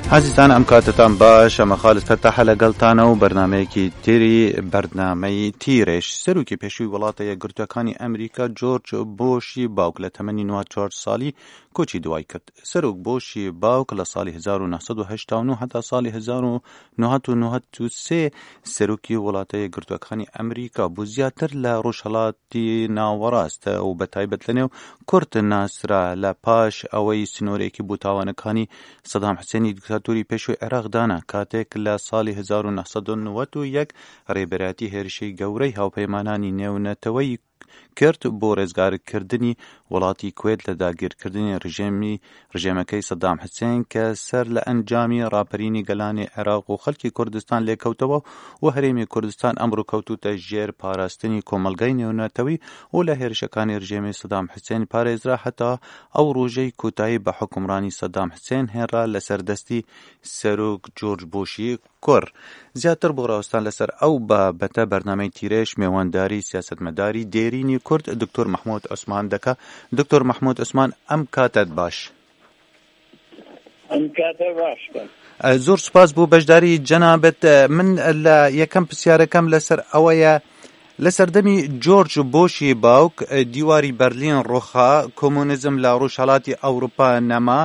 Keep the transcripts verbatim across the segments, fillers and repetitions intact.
عزیزان ئەم کاتتان باش ئەمە خالص فەتاحە لەگەڵتانە و بەرنامەیەکی تری بەرنامەی تیرێش. سەرۆکی پێشووی وڵاتە یەکگرتووەکانی ئەمریکا جۆرج بۆشی باوک لە تەمەنی نۆ ساڵی کۆچی دوای کرد. سەرۆک بۆشی باوک لە ساڵی هەزار و نۆ هەشتا و نۆ هەتا ساڵی هەزار و نۆ نۆ سێ سەرۆکی وڵاتە یەکگرتووەکانی ئەمریکا بوو. زیاتر لە ڕۆژهەڵاتی ناوەڕاستە و بەتایبەت لەنێو کورد ناسرا لە پاش ئەوەی سنوورێکی بوو تاوانەکانی سەدام حوسێنی دیکتاتۆری پێشووی عێراق دانا، کاتێک لە ساڵی هەزار و نۆ نۆ یەک ڕێبەرایەتی هێرشی گەورەی هاوپەیمانانی نێونەتەوەی کرد بۆ ڕێزگارکردنی وڵاتی کوێت لە داگیرکردنی ڕژێمی ڕژێمەکەی سەدام حوسێن کە سەر لە ئەنجامی ڕاپەرینی گەلانی عێراق و خەڵکی کوردستان لێکەوتەوە و هەرێمی کوردستان ئەمڕۆ کەوتوتە ژێر پاراستنی کۆمەلگای نێونەتەوەی و لە هێرشەکانی ڕژێمی سەدام حوسێن پارێزرا هەتا ئەو ڕۆژەی کۆتایی بە حکومڕانی سەدام حوسێن هێنرا لە سەردەستی سەرۆک جۆرج بۆشی کوڕ. زیاتر بۆ ڕاوستان لەسەر ئەو بابەتە بەرنامەی تیرێش میێوەنداری سیاسەتمەداری دێرینی کورد دکتۆر محمود عوسمان دەکا. دکتۆر محمود عوسمان ئەم کاتت باش. ئەم کاتە باش بە. زۆر سوپاس بۆ بەشداری جەنابەت. من لە یەکەم پرسیارەکەم لەسەر ئەوەیە لە سەردەمی جۆرج بۆشی باوک دیواری بەرلین ڕۆخا، کۆمونیزم لە ڕۆژهەڵاتی ئەوروپا نەما.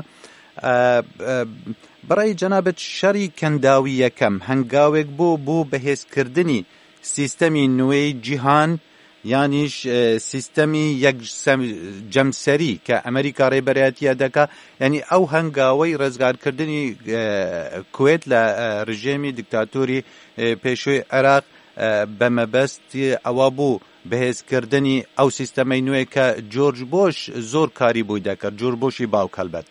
بەڕای جەنابەت شەڕی کەنداوی یەکەم هەنگاوێک بۆ بۆ بەهێزکردنی سیستەمی نوێی جیهان، یانیش سیستەمی یەک جەمسەری کە ئەمریکا ڕێبەرایەتیە دەکا، یعنی ئەو هەنگاوەی ڕێزگارکردنی کوێت لە ڕژێمی دیکتاتۆری پێشووی عێراق بەمەبەستی ئەوە بوو بەهێزکردنی ئەو سیستەمەی نوێ کە جۆرج بۆش زۆر کاری بووی دەکرد، جۆرج بۆشی باوک هەلبەت.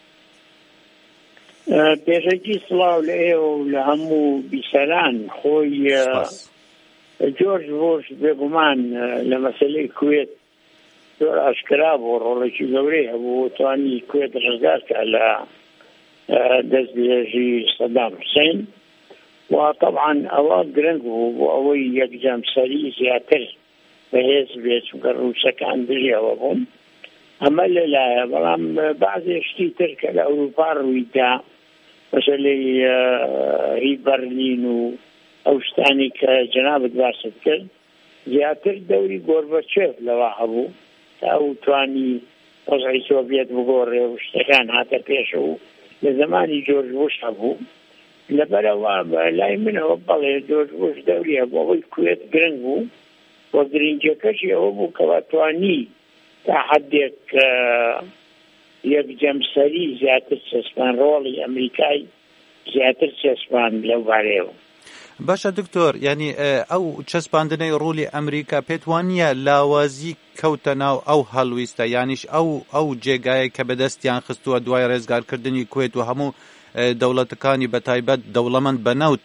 پێشەکی سڵاو لە ئێوە و لە هەموو بیسەران. خۆی جۆرج بۆش بێگومان لە مەسەلەی کوێت زۆر ئاشکرا بوو، ڕۆڵێکی گەورەی هەبوو، توانی کوێت ڕزگارکە لە دەستدرێژی سەدام حوسێن و طبعا ئەوە گرنگ بوو بۆ ئەوەی یەکجەمسەری زیاتر بەهێز بێت، چونکە ڕووسەکان دژیەوە بوون. ئەمە لەلایە، بەڵام بەعزێشتی تر کە لە ئەوروپا ڕوویدا، مەسەلەی هی بەرلین و ئەو شتانی کە جەنابەت باست کرد، زیاتر دەوری گۆربەچێف لەوە هەبوو تا ئەو توانی وەزعی سۆڤیەت بگۆڕێ و شتەکان هاتە پێش و لە زمانی جۆرج بۆش هەبوو. لەبەرەوە لای منەوە بەڵێ جۆرج بۆش دەوری هەبوو، ئەوەی کوێت گرنگ بوو وە گرنگیەکەشی ئەوە بوو کەوا توانی تا حدێک یەکجەمسەری زیاتر چەسپان، ڕۆڵی ئەمریکای زیاتر چەسپان لەو بارەیەوە. باشە دکتۆر، یعنی ئەو چەسپاندنەی ڕۆڵی ئەمریکا پێت وانییە لاوازی کەوتە ناو ئەو هەڵویستە، یانیش ئەو ئەو جێگایە کە بەدەستیان خستووە دوای ڕێزگارکردنی کوێت و هەموو دەوڵەتەکانی بەتایبەت دەوڵەمەند بەنەوت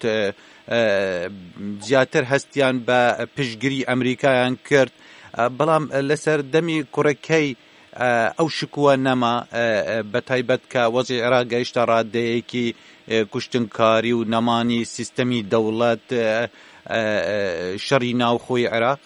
زیاتر هەستیان بە پشتگیری ئەمریکایان کرد، بەڵام لەسەر دەمی کوڕەکەی ئەو شکووە نەما، بەتایبەت کە وەزعی عێراق گەیشتە ڕادەیەکی کوشتنکاری و نەمانی سیستەمی دەوڵەت، شەڕی ناوخۆی عێراق.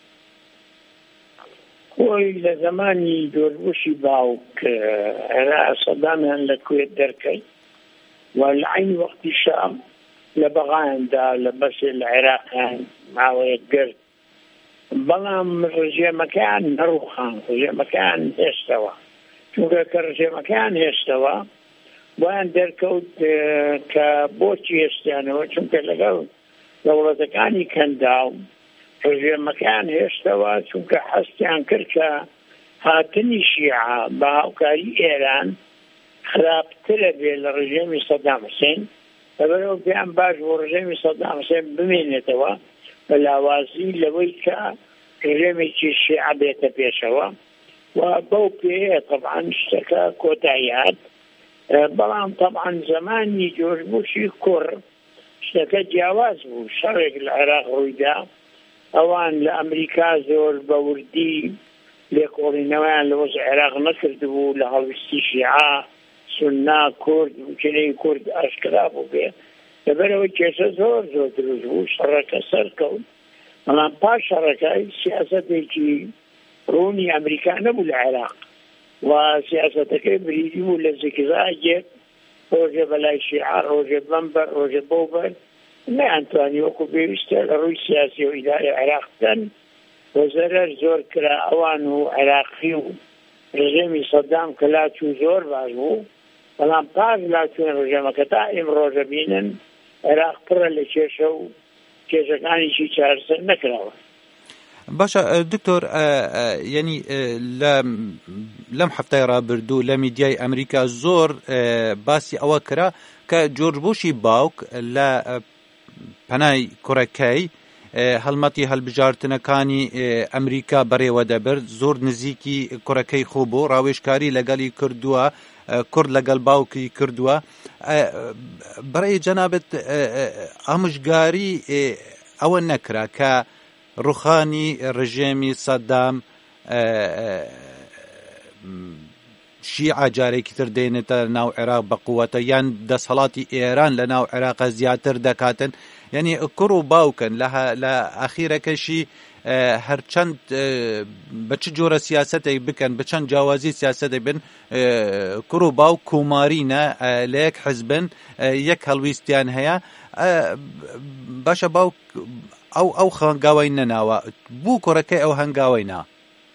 خۆی لە زمانی جۆرج بۆشی باوک عێراق سەدامیان لە کوێت دەرکەی و لە عینی وەختی شام لە بەغایاندا لە بەسێ لە عێراقیان ماوەیەک گرت، بەڵام ڕژێمەکان نەڕووخان، ڕژێمەکان هێشتەوە، چونکە کە ڕژێمەکان هێشتەوە بۆیان دەرکەوت کە بۆچی هێشتیانەوە، چونکە لەگەڵ دەوڵەتەکانی کەنداو ڕژێمەکان هێشتەوە، چونکە حەستیان کرد کە هاتنی شیعە بە هاوکاری ئێران خراپترە بێ لە ڕژێمی سەدام حوسێن، لەبەرەوە پێیان باش بۆ ڕژێمی سەدام حوسێن بمێنێتەوە بە لاوازی لەوەی کە ڕژێمێکی شیعە بێتە پێشەوە و بەو پێەیە طبعا شتەکە کۆتایی هات. بەڵام طبعا زمانی جۆرج بۆشی کوڕ شتەکە جیاواز بوو، شەڕێک لە عێراق ڕوویدا، ئەوان لە ئەمریکا زۆر بەوردی لێکۆڵینەوەیان لە وەزعی عێراق نەکردبوو، لە هەڵویستی شیعە سوننا کورد وچنەی کورد ئاشکرا بوو بێ، لەبەرەوەی کێشە زۆر زۆر دروست بوو، شەڕەکە سەرکەوت. بەڵام پاش شەڕەکەی سیاسەتێکی ڕوونی ئەمریکا نەبوو لە عێراق و سیاسەتەکەی بریدی بوو لە زیگزاگێک ڕۆژێ بەلای شیعە ڕۆژێ بەمبەر ڕۆژێ بۆبەر نەیانتوانی وەکو پێویستە لە ڕووی سیاسی و ئیداری عێراق بدەن و زەرەر زۆر کرا ئەوان و عێراقی و ڕژێمی سەدام کە لاچوو زۆر باش بوو بەڵام پاش لاچوون ڕژێمەکە تا ئێمڕۆژە بینن عێراق پڕە لە کێشە و کێشەکانیشی چارەسەر نەکراوە. باشە دکتۆر یعنی لەم هەفتەی ڕابردوو لە میدیای ئەمریکا زۆر باسی ئەوە کرا کە جۆرج بوشی باوک لە پەنای کوڕەکەی هەڵمەتی هەڵبژارتنەکانی ئەمریکا بەڕێوە دەبرد زۆر نزیکی کوڕەکەی خۆ بوو ڕاوێژکاری لەگەڵی کردووە کورد لەگەڵ باوکی کردووە بەڕێی جەنابەت ئامژگاری ئەوە نەکرا کە ڕوخانی ڕژێمی سەدام شیعە جارێکی تر دێنێتە ناو عێراق بە قووەتە یان دەسەڵاتی ئێران لە ناو عێراقە زیاتر دەکاتن یعنی کوڕ و باوکن لە ئەخیرەکەشی هەرچەند بە چ جۆرە سیاسەتێک بکەن بە چەند جیاوازی سیاسەتێک بن کوڕ و باوک کۆمارینە لە یەک حزبن یەک هەڵویستیان هەیە باشە باوک ئەو ئەو هەنگاوی نەناوە بوو کوڕەکەی ئەو هەنگاوی نا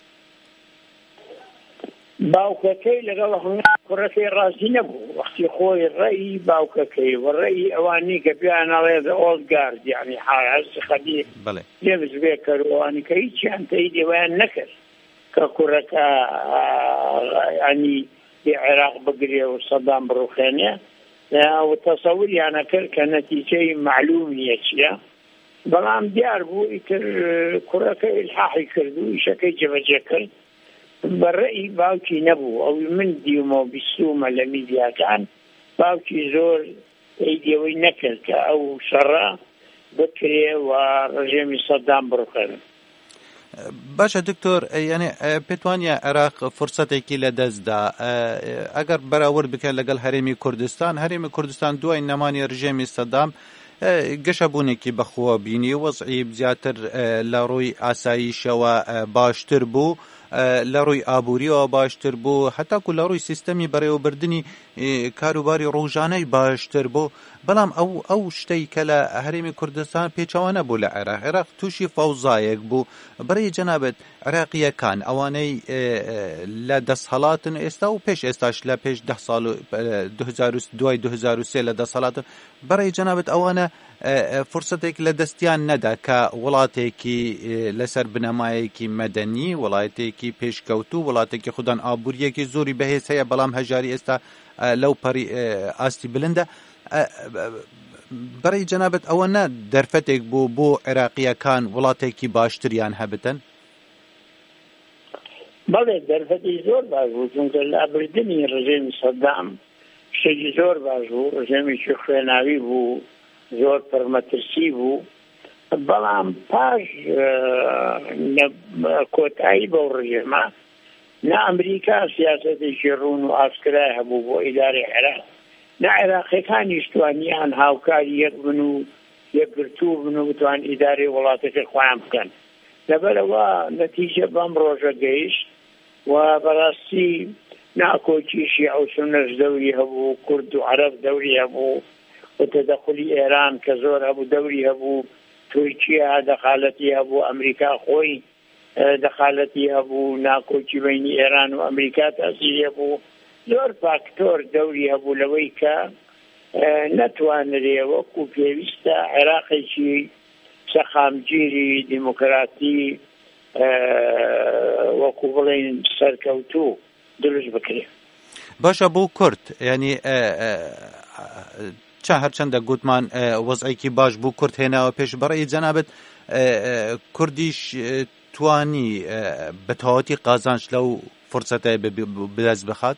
باوکەکەی لەگەڵ کوڕەکەی ڕازی نەبوو وەختی خۆی ڕێی باوکەکەی و ڕێی ئەوانی کە پیانەڵێ ئۆڵد گارد یعنی حاسی خەبیر لێبز بێ کەروانی کە هیچیان تەی دێوایان نەکرد کە کوڕەکە ینی عێراق بگرێ و سەدام بڕوخێنێ و تەسەوریانە کرد کە نەتیجەی معلوم نییە چییە بەڵام دیار بوو ئیتر کوڕەکە ئیلحاحی کرد و ئیشەکەی جێبەجێ کرد بەڕێی باوکی نەبوو ئەوی من دیومە و بیستومە لە میدیاکان باوکی زۆر ئەیدیەوەی نەکرد کە ئەو شەڕە بکرێ و ڕژێمی سەدام بڕوخێنێ. باشە دکتۆر یعنی پێتوانە عێراق فرسەتێکی لە دەستدا ئەگەر بەراورد بکەن لەگەڵ هەرێمی کوردستان هەرێمی کوردستان دوای نەمانی ڕژێمی سەدام گەشەبوونێکی بەخۆوە بینی وەزعی زیاتر لە ڕووی ئاساییشەوە باشتر بوو لە ڕووی ئابووریەوە باشتر بوو هەتاکو لە ڕووی سیستەمی بەڕێوەبردننی کاروباری ڕۆژانەی باشتر بوو بەڵام ئەو ئەو شتەی کە لە هەرێمی کوردستان پێچەوە نەبوو لە عێراق عێراق تووشی فەوزایەک بوو بەڕێی جەنابەت عێراقیەکان ئەوانەی لە دەسەڵاتن ئێستا و پێش ئێستاش لە پێش ده ساڵ دوای دو هەزار و سێ لە دەسەڵاتن بەڕێی جەنابەت ئەوانە فرسەتێک لە دەستیان نەدا کە وڵاتێکی لەسەر بنەمایەکی مەدەنی وڵاتێکی پێشکەوتوو وڵاتێکی خوددان ئابوووریەکی زۆری بەهێز هەیە بەڵام هەژاری ئێستا لەو پەڕی ئاستی بلندە بەڕێی جەنابەت ئەوە نە دەرفەتێک بوو بۆ عێراقیەکان وڵاتێکی باشتریان هەبتن بەڵێ دەرفەتی زۆر باش بوو چونکە لابردنی ڕژێمی سەدام شتێکی زۆر باش بوو ڕژێمێکی خوێناوی بوو زۆر پڕمەترسی بوو بەڵام پاش کۆتایی بەو ڕژێمە نە ئەمریکا سیاسەتێکی ڕوون و ئاسکرای هەبوو بۆ ئیداری عێراق نە عێراقیەکانیش توانیان هاوکاری یەک بن و یەکگرتوو بن و بتوان ئیداری وڵاتەکە خۆیان بکەن لەبەرەوە نەتیجە بەم ڕۆژە گەیشت و بەڕاستی ناکۆکی شیعە و سونەش دەوری هەبوو کورد و عەرەب دەوری هەبوو و تەدەخلی ئێران کە زۆر هەبوو دەوری هەبوو تورکیا دەخالەتی هەبوو ئەمریکا خۆی دەخالەتی هەبوو ناکۆکی بینی ئێران و ئەمریکا تاسیری هەبوو زۆر فاکتۆر دەوری هەبوو لەوەی کە نەتوانرێ وەکو پێویستە عێراقێکی سەخامگیری دیموکراتی وەکو بڵێن سەرکەوتوو دروست بکرێ. باشە بۆ کورد ینی چەند هەرچەندە گوتمان وەزعێکی باش بوو کورد هێناوە پێش بەڕێی جەنابەت کوردیش توانی بە تەواوەتی قازانج لەو فرسەتە بدەست بخات؟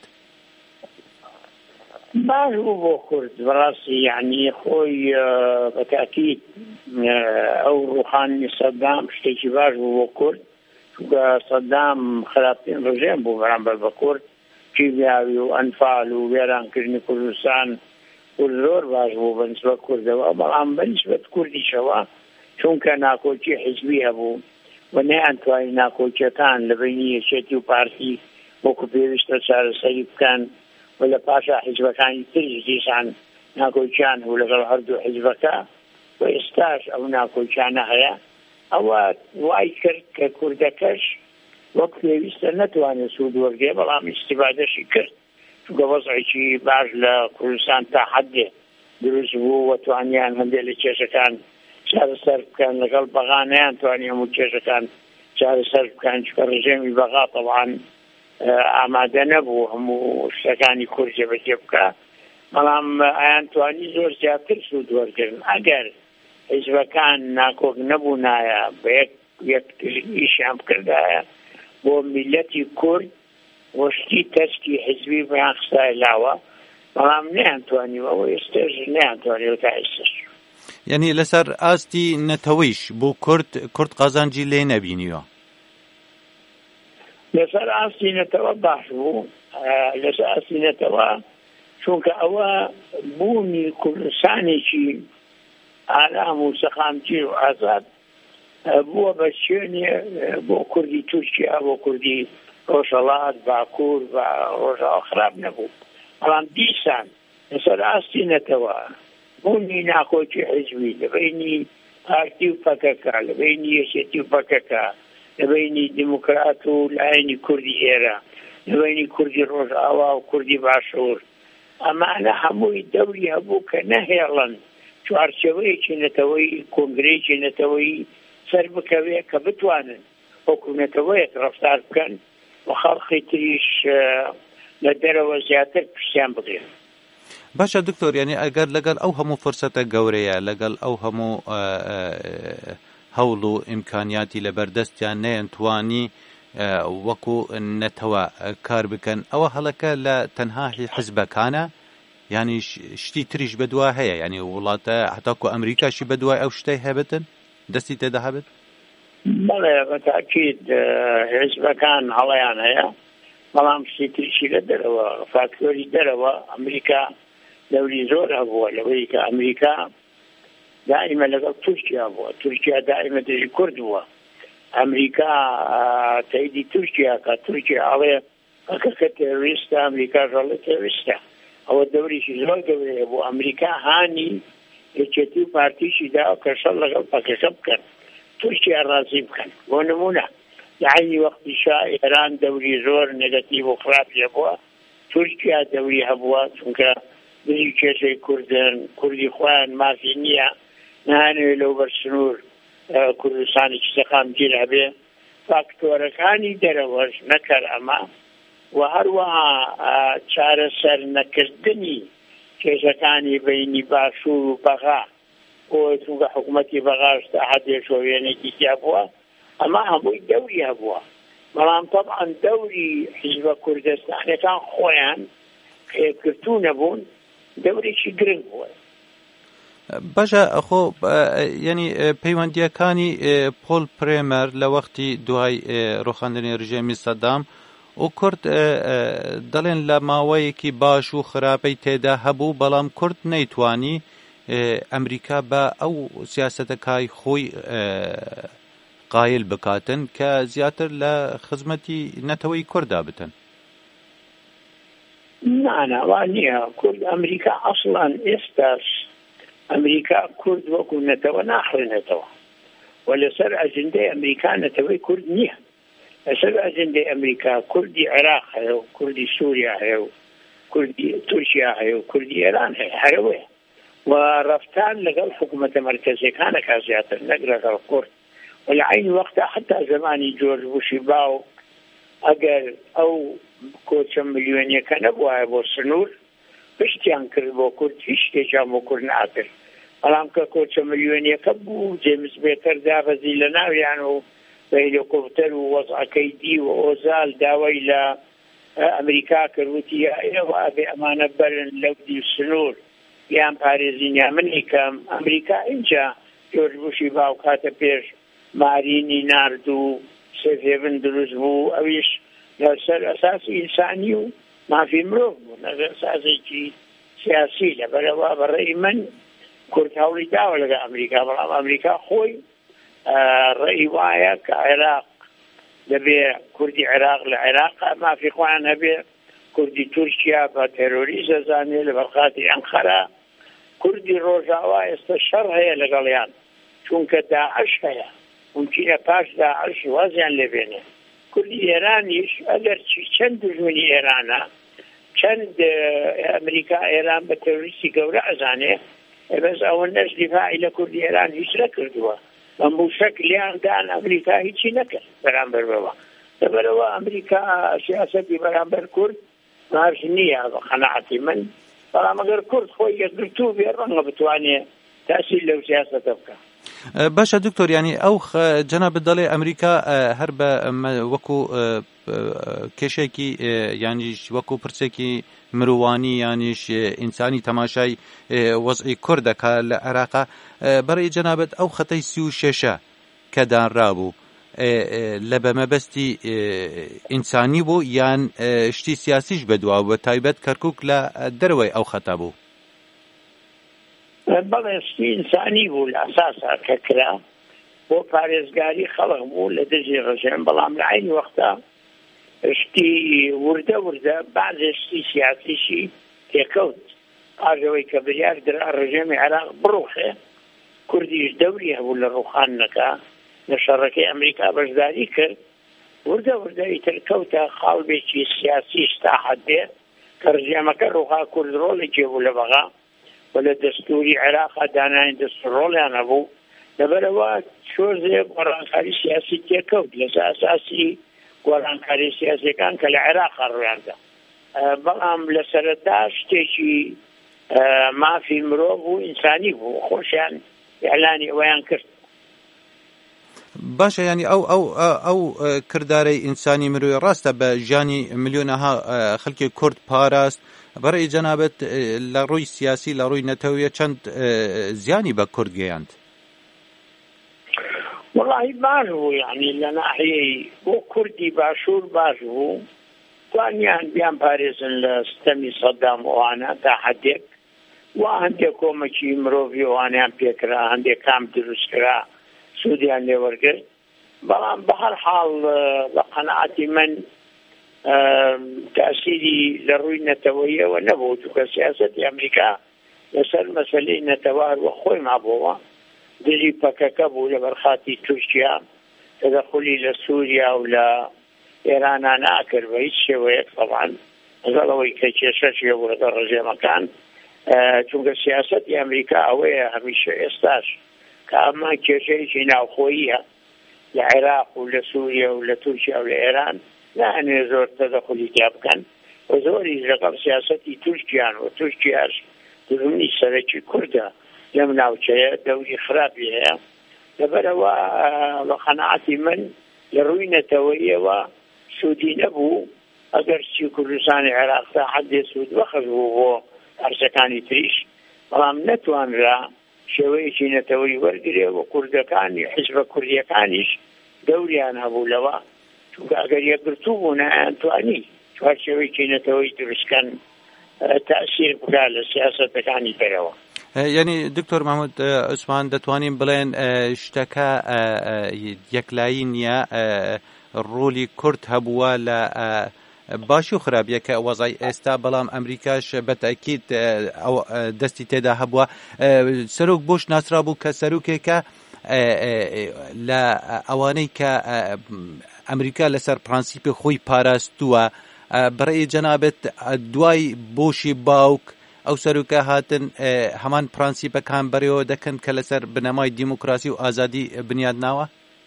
باش بوو بۆ کورد بەڕاستی یعنی خۆی بەتاکید ئەو ڕوحانی سەدام شتێکی باش بوو بۆ کورد چونکە سەدام خراپترین ڕژێم بوو بەرامبەر بە کورد کیمیاوی و ئەنفال و وێرانکردنی کوردستان کورد زۆر باش بوو بەنسبەت کوردەوە بەڵام بەنسبەت کوردیشەوە چونکە ناکۆچی حیزبی هەبوو و نەیانتوانی ناکۆچیەکان لە بینی یەکێتی و پارتی وەکو پێویستە چارەسەری بکەن و ولا پاشا حیزبەکانی تری دیسان ناکۆچیان و لەگەڵ هەردوو حیزبەکە و ئێستاش ئەو ناکۆچیانە هەیە. ئەوە وای کرد کە کوردەکەش وەک پێویستە نەتوانێت سوود وەرگێ، بەڵام ئیستیفادەشی کرد چونکە وەزعێکی باش لە کوردستان تا حەدێ دروست بوو و توانیان هەندێک لە کێشەکان چارەسەر بکەن، لەگەڵ بەغانەیان توانی هەموو کێشەکان چارەسەر بکەن، چونکە ڕژێمی بەغا تەڵعاً ئامادە نەبوو هەموو شتەکانی کورد جێبەجێ بکە، بەڵام ئایان توانی زۆر زیاتر سوود وەرگرن. ئەگەر حیزبەکان ناکۆک نەبوونایە بە یەک ئیشیان بکردایە بۆ میلەتی کورد وەشتی تەسکی حیزبی بەیان خستای لاوە، بەڵام نەیانتوانیوە و ئێستاش نەیانتوانیوە تا ئێستاش. یعنی لەسەر ئاستی نەتەوەیش بۆ کورد کورد قازانجی لێ نەبینیوە. لەسەر ئاستی نەتەوە باش بوو، لەسەر ئاستی نەتەوە چونکە ئەوە بوونی کوردستانێکی ئارام و سەخامگیر و ئازاد بووە بە شوێنێ بۆ کوردی تورکیا، بۆ کوردی ڕۆژهەڵات، باکوور و ڕۆژاوا خراپ نەبوو. بەڵام دیسان لەسەر ئاستی نەتەوە بوونی ناکۆچی حیزبی لە بینی پارتی و پەکەکە، لە بینی یەکێتی و پەکەکە، لە بینی دیموکرات و لایەنی کوردی ئێرە، لە بینی کوردی ڕۆژئاوا و کوردی باشوور، ئەمانە هەمووی دەوری هەبوو کە نەهێڵن چوارچێوەیەکی نەتەوەی کۆنگرێکی نەتەوەی سەر بکەوێ کە بتوانن حکوومەتەوەیەک ڕەفتار بکەن و خەڵقی تریش لە دەرەوە زیاتر پشتیان بگرێن. باشە دکتۆر، یعنی ئەگەر لەگەڵ ئەو هەموو فرسەتە گەورەیە، لەگەڵ ئەو هەموو هەوڵ و ئیمکانیاتی لەبەردەستیان نەیەنتوانی وەکو نەتەوە کار بکەن، ئەوە هەڵەکە لە تەنها حیزبەکانە یعنی شتی تریش بەدوا هەیە، یعنی وڵاتە هەتاکو ئەمریکاشی بەدوای ئەو شتەی هەبێتن دەستی تێدا هەبێت؟ بەڵێ بەتاکید حیزبەکان هەڵەیان هەیە، بەڵام شتی تریشی لە دەرەوە فاکتۆری دەرەوە ئەمریکا دەوری زۆر هەبووە، لەوەی کە ئەمریکا دائیمە لەگەڵ تورکیا بووە، تورکیا دائیمە دژی کورد بووە، ئەمریکا تاییدی تورکیا کە تورکیا ئەڵێ ئەکەکە تێروریستە، ئەمریکا ژەڵێ تێروریستە. ئەوە دەوریشی زۆر گەورەیە بۆ ئەمریکا هانی یەکێتی و پارتیشی داوە کە شەڕ لەگەڵ پاکستان بکەن، تورکیا ڕازی بکەن. بۆ نمونە لە عینی وەختی شا ئێران دەوری زۆر نێگەتیڤ و خراپی هەبووە، تورکیا دەوری هەبووە چونکە دژی کێشەی کوردن، کوردی خۆیان مافی نییە، نهانەوێت لەو بەرسنوور کوردستانێکی سەخامگیر هەبێ. فاکتۆرەکانی دەرەوەش نەکەر ئەمە و هەروەها چارەسەر نەکردنی کێشەکانی بینی باشوور و بەغا بۆ چونکە حکوومەتی بەغاش تا حەدێ شۆوێنێکی تیا بووە، ئەمە هەمووی دەوری هەبووە. بەڵام تەبعاً دەوری حیزبە کوردستانەکان خۆیان خێرکردوو نەبوون، دەورێکی گرنگ بووە. باشە خۆ ینی پەیوەندیەکانی پۆل پرێمەر لە وەختی دوای ڕۆخاندنی ڕژێمی سەدام و کورد دەڵێن لە ماوەیەکی باش و خراپەی تێدا هەبوو، بەڵام کورد نەیتوانی ئەمریکا بە ئەو سیاسەتەکای خۆی قایل بکاتن کە زیاتر لە خزمەتی نەتەوەی کورددا بتن. ناناوان نییە. کورد ئەمریکا ئەسڵان ئێستاش ئەمریکا کورد وەکو نەتەوە ناخڕێنێتەوە و لەسەر ئەجندەی ئەمریکا نەتەوەی کورد نییە. لەسەر ئەجندەی ئەمریکا کوردی عێراق هەیە و کوردی سووریا هەیە و کوردی تورکیا هەیە و کوردی ئێران هەیە هەرەوەیە و ڕەفتار لەگەڵ حکوومەتە مەرکەزیەکانەکە زیاتر نەک لەگەڵ کورد. و لە عین وەختە حتا زمانی جۆرج بوشی باو ئەگەر ئەو کۆچە ملیۆنیەکە نەبووایە بۆ سنوور پشتیان کرد بۆ کورد، هیچ شتێکیان بۆ کورد ناکرد. بەڵام کە کۆچە ملیۆنیەکە بوو جێمس بێتەر دابەزی لە ناویان و بە هێلیکۆپتەر و وەزعەکەی دی و ئۆزال داوای لە ئەمریکا کردوتی ئێوە ئەبێ ئەمانە بەرن لەو دی سنوور یان پارێزینیا منی کەم. ئەمریکا اینجا جۆرج بوشی باو کاتە پێش مارینی نارد و سێفێبن دروست بوو، ئەویش لەسەر ئەساسی ئینسانی و مافی مرۆڤ بوو، لەسەر ئەساسێکی سیاسی. لەبەرەوە بەڕێی من کورد هەوڵی داوە لەگە ئەمریکا، بەڵام ئەمریکا خۆی ڕێی وایە کە عێراق دەبێ کوردی عێراق لە عێراق مافی خۆیان هەبێ کوردی تورکیا بە تێرۆریزم ئەزانێ لە بەرخاتی ئەنقەرە، کوردی ڕۆژاوا ئێستا شەڕ هەیە لەگەڵیان، چونکە داعش هەیە، ممکنە پاش داعش وازیان لێبێنێ. کوردی ئێرانیش ئەگەر چەند دژمنی ئێرانە، چەند ئەمریکا ئێران بە تێرۆریستی گەورە ئەزانێ، بەس ئەوە نەش دیفاعی لە کوردی ئێران هیچ نەکردووە، بەمبوو شەکلیان دان ئەمریکا هیچی نەکرد بەرامبەر بەوە. لەبەرەوە ئەمریکا سیاسەتی بەرامبەر کورد ماش نییە بە قەناعەتی من، بەڵام ئەگەر کورد خۆی یەکگرتوو بێ ڕەنگە بتوانێت تاثیر لەو سیاسەتە بکە. باشە دکتۆر، ینی ئەو جەنابەت دەڵێ ئەمریکا هەر بە وەکو کێشێکی یانیش وەکو پرسێکی مرۆوانی یانیش ئینسانی تەماشای وەزعی کوردەکە لە عێراقا، بەڕێی جەنابەت ئەو خەتەی سی و شێشە کە دانرابوو لە بەمەبەستی ئینسانی بوو یان شتی سیاسیش بەدواوە، بە تایبەت کەرکووک لە دەروەی ئەو خەتە بوو؟ بەڵێ شتی ئینسانی بوو لە ئەساسا کە کرا بۆ پارێزگاری خەڵق بوو لە دژی ڕژێم، بەڵام لە عینی وەختا شتی وردە وردە بەعزێ شتی سیاسیشی تێکەوت. ئاژەوەی کە بریار درا ڕژێمی عێراق بڕوخێ، کوردیش دەوری هەبوو لە ڕوخانەکە لە شەڕەکەی ئەمریکا بەشداری کرد، وردە وردە ئیتر کەوتە خاڵبێکی سیاسیش تا حەدێ کە ڕژێمەکە ڕوخا کورد ڕۆڵی جێبوو لە بەغا و لە دەستوری عێراقا دانانی دەستور ڕۆڵیان هەبوو. لەبەرەوە شۆرزێ گۆڕانکاری سیاسی تێکەوت لەسەر ئەساسی گۆڕانکاری سیاسیەکان کە لە عێراقا ڕوویاندا، بەڵام لە سەرەتا شتێکی مافی مرۆڤ و ئینسانی بوو، خۆشیان ئێعلانی ئەوەیان کرد. باشە، ینی ئەو ئەو ئەو کردارەی ئینسانی مرۆڤی ڕاستە بە ژیانی ملیۆنەها خەڵکی کورد پاراست. بەڕێی جەنابەت لە ڕووی سیاسی لە ڕووی نەتەوەیە چەند زیانی بە کورد گەیاند؟ وڵی باش بوو، یعنی لە ناحیەی بۆ کوردی باشوور باش بوو، توانیان بیان پارێزن لە ستەمی سەدام ئەوانە تا حەدێک، وا هەندێک کۆمەکی مرۆڤی ئەوانیان پێکرا، هەندێک کام دروستکرا، سوودیان لێوەرگرت. بەڵام بە هەر حاڵ بە قەناعەتی من تأثیری لە ڕووی نەتەوەیەوە نەبوو، چونکە سیاسەتی ئەمریکا لەسەر مەسەلەی نەتەوار وە خۆی مابووە، دژی پەکەکە بوو لە بەرخاتی تورکیا، تەدەخولی لە سووریا و لە ئێرانە ناکرد بە هیچ شێوەیەک، طبعاً لەگەڵەوەی کە کێشەشیە بوو لەگەڵ ڕژێمەکان، چونکە سیاسەتی ئەمریکا ئەوەیە هەمیشە ئێستاش کە ئەمە کێشەیەکی ناوخۆییە لە عێراق و لە سووریا و لە تورکیا و لە ئێران نانێ زۆر تەدەخولی تیا بکەن، و زۆری لەگەڵ سیاسەتی تورکیان و تورکیاش دژمنی سەرەکی کوردە لەم ناوچەیە، دەوری خراپی هەیە. لەبەرەوە بە قەناعەتی من لە ڕووی نەتەوەیەوە سوودی نەبوو، ئەگەر چی کوردستانی عێراق تا حەدێ سوود بەخش بوو بۆ هەرچەکانی تریش، بەڵام نەتوانرا شێوەیەکی نەتەوەی وەرگرێ و کوردەکانی حیزبە کوردیەکانیش دەوریان هەبوو لەوە، چونکە ئەگەر یەکگرتوو بوو نەیانتوانی چوار شێوەیەکی نەتەوەی دروستکەن تأثیر بکات لە سیاسەتەکانی پێرەوە. یعنی دکتۆر محمود عوسمان دەتوانین بڵێن شتەکە یەکلایی نییە، ڕۆلی کورد هەبووە لە باشی و خراپیەکە وەزای ئێستا، بەڵام ئەمریکاش بەتەکید دەستی تێدا هەبووە. سەرۆک بۆش ناسرا بوو کە سەرۆکێکە لە ئەوانەی کە ئەمریکا لەسەر پرانسیپی خۆی پاراستووە. بەڕێی جەنابەت دوای بۆشی باوک ئەو سەرۆکە هاتن هەمان پرانسیپەکان بەرەوە دەکەن کە لەسەر بنەمای دیموکراسی و ئازادی بنیاد ناوە؟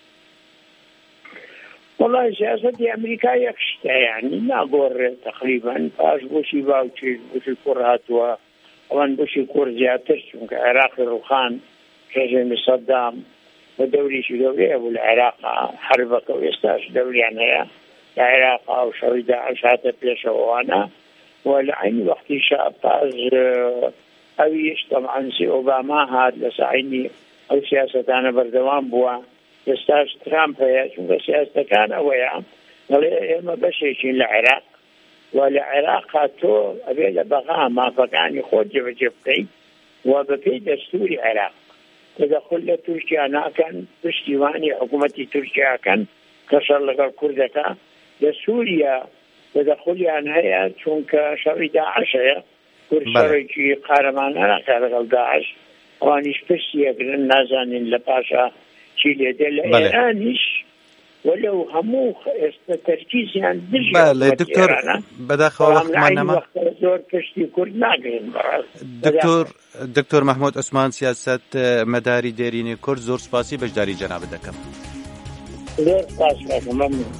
وڵای سیاسەتی ئەمریکا یەک شتە، یعنی ناگۆڕێت تقریبا. پاش بۆشی باوکی بۆشی کوڕ هاتووە، ئەوان بۆشی کوڕ زیاتر، چونکە عێراقی ڕووخان ڕژێمی سەدام بە دەوریشی گەورەیە بوو لە عێراقا، حربەکە و ئێستاش دەوریان هەیە لە عێراقا و شەڕی داعش هاتە پێشەوەوانە، و لە عینی وەختیشا پاش ئەویش تەمعەن سی ئۆباما هات لە ساحینی ئەو سیاسەتانە بەردەوام بووە. ئێستاش ترامپ هەیە، چونکە سیاسەتەکان ئەوەیە دەڵێ ئێمە بەشێکین لە عێراق، و لە عێراقا تۆ ئەبێ لە بەغا مافەکانی خۆت جێبەجێ بکەیت و بەپێی دەستوری عێراق تەدەخل لە تورکیا ناکەن، پشتیوانی حکوومەتی تورکیاکەن کە شەڕ لەگەڵ کوردەکە. لە سووریا تدخلیان هەیە چونکە شەڕی داعش هەیە کورد شەڕێکی قارەمانە ناکات لەگەڵ داعش ئەوانیش پشتی ئەگرن نازانین لە پاشا چی لێدێ لە ئێرانیش ولو هەموو ئێستا تەرکیزیان دژی دکتۆر بەداخەوە وەختمانەما زۆر پشتی کورد ناگرن دکتۆر دکتۆر مەحموود عوسمان سیاسەت مەداری دێرینی کورد زۆر سپاسی بەشداری جەنابەت دەکەم. زۆر سپاس دەکەم. مەمنون.